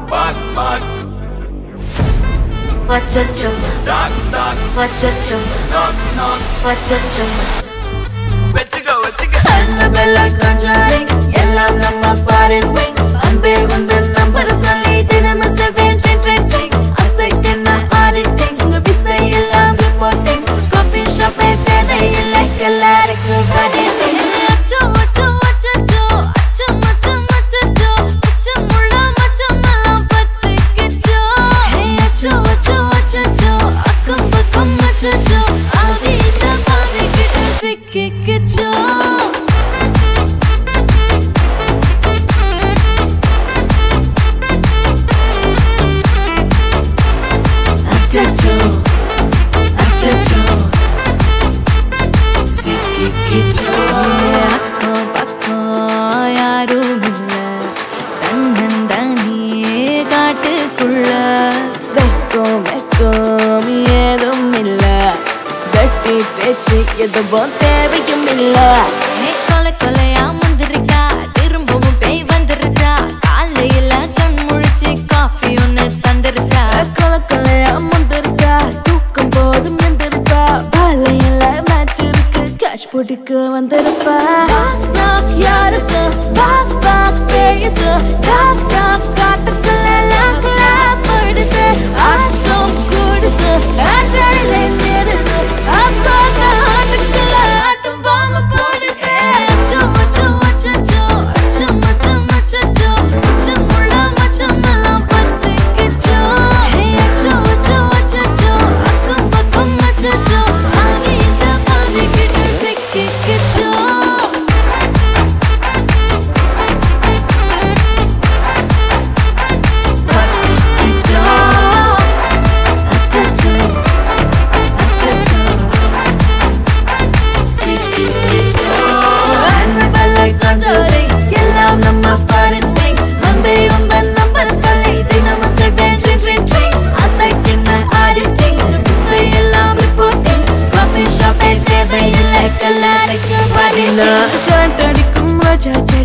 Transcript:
Wachacho, wachacho, wachacho. Annabella conjuring, எல்லாம் நம்ம foreign wing. அன்பே உந்தன் நம்பர் சொல்லி தினமும் 7 ட்ரெண்டிங். அசைக்கின ஆடிட்டிங், உங்க விசை எல்லாம் ரிப்போர்ட்டிங். காஃபி ஷாப்பே தேவையில்லை, எல்லாருக்கும் படிட்டிங். அச்சோ அச்சோ அச்சோ அச்சோ மச்சம் அச்சோ அச்சமுள்ள மச்சமெல்லாம் பத்திக்கிச்சோ. அச்சோ அச்சோ அச்சோ அக்கம் பக்கம் அச்சோ ஆவித பாதிக்கிட்டு சிக்கிக்கிச்சோ. Achacho, achacho, sikikicho. Akko pakko yarum illa, tannandaniye kaattukulla. Vekkom edum illa, vetti pechu eduvum thevayum illa. Kole koleya mundirikka, thirumbavum pei vandirucha. Kaalayila kan mulichi coffee onnu thandirucha. Kole koleya mundirikka, தூக்கம் போதும் எந்திருப்பா. பாலையில match இருக்கு, cash போட்டுக்கு வந்திருப்பா. Knock knock யாருக்கு பாக் பாக் பேயுது. Knock knock காட்டுக்குள்ள லாக் லாக் படுது. ஆட்டம் கூடுது, ஆட்டடிலே நிறுது. ஆசாக ஆட்டுக்குள்ள ஆட்டம் பாம்பு போடுது. அச்சோ அச்சோ அச்சோ அச்சோ மச்சம் அச்சோ அச்சமுள்ள மச்சமெல்லாம் பத்திக்கிச்சோ. அச்சோ அச்சோ அச்சோ அக்கம் பக்கம் அச்சோ ஆவித பாதிக்கிட்டு சிக்கிக்கிச்சோ. பத்திக்கிச்சோ அச்சோ அச்சோ சிக்கிக்கிச்சோ. Annabella conjuring, எல்லாம் நம்ம foreign wing. அன்பே உந்தன் நம்பர் சொல்லி தினமும் 7 ட்ரெண்டிங். அசைக்கின ஆடிட்டிங், விசை எல்லாம் ரிப்போர்ட்டிங். காஃபி ஷாப்பே தேவையில்லை, எல்லாருக்கும் படிட்டிங். கரண்ட் அடிக்கும் ராஜா